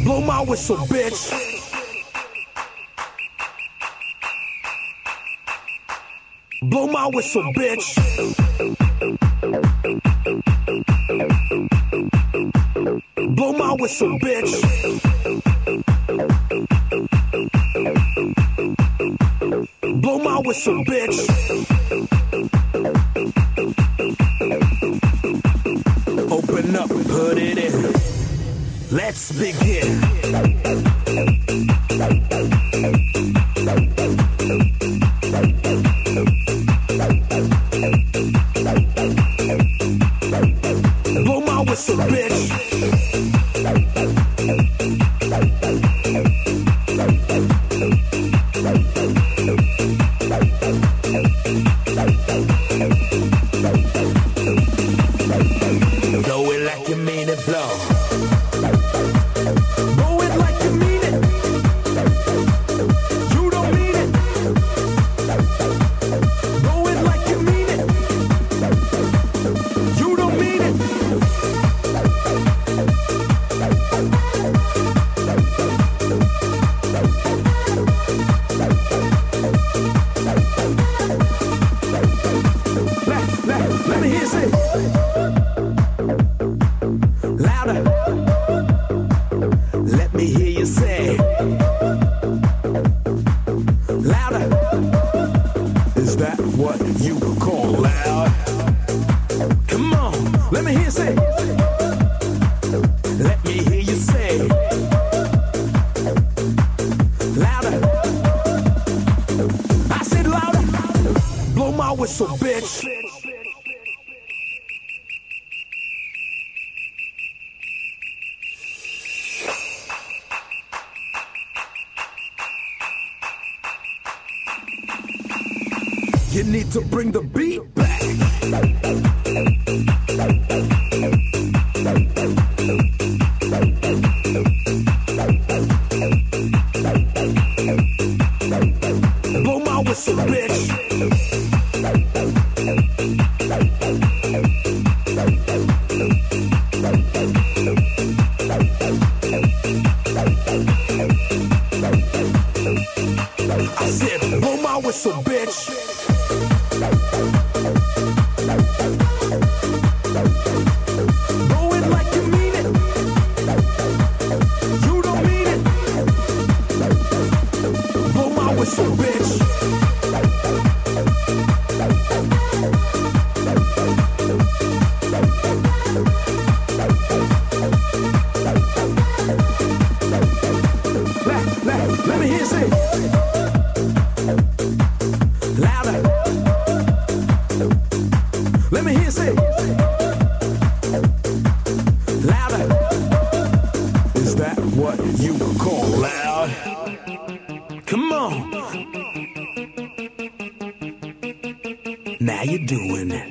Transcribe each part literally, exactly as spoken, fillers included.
Blow my whistle, bitch. Blow my whistle, bitch. Blow my whistle, bitch. Blow my whistle, bitch. Open up, put it in. Let's begin. Blow my whistle, bitch. Blow it like you mean it, blow. Blow it like you mean it. You don't mean it. Blow it like you mean it. You don't mean it. Let, let, let me hear you say. Louder. Let me hear you say. Louder. Is that what you call loud? Come on, let me hear you say. Let me hear you say. Louder. I said louder. Blow my whistle, bitch. You need to bring the beat back. Blow my whistle, bitch. I said, blow my whistle, bitch. Blow it like you mean it. You don't mean it. Blow my whistle, bitch. Let, let, let me hear you say. Louder. Let me hear you say. Louder. Is that what you call loud? Come on. Now you're doing it.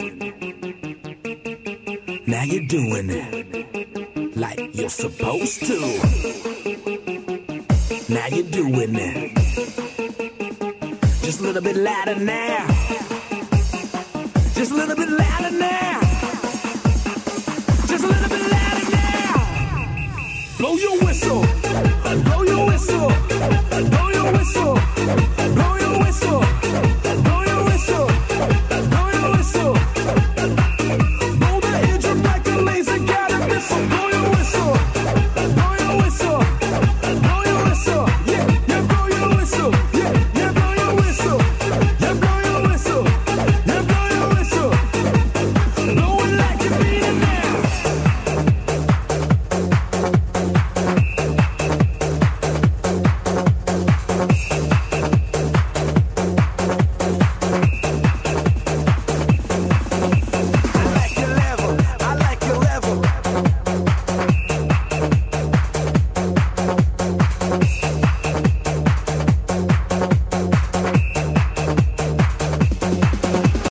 Now you're doing it like you're supposed to. Now you're doing it. Just a little bit louder now. Just a little bit louder now. Just a little bit louder now. Blow your whistle. Blow your whistle. Blow your whistle. Blow your whistle.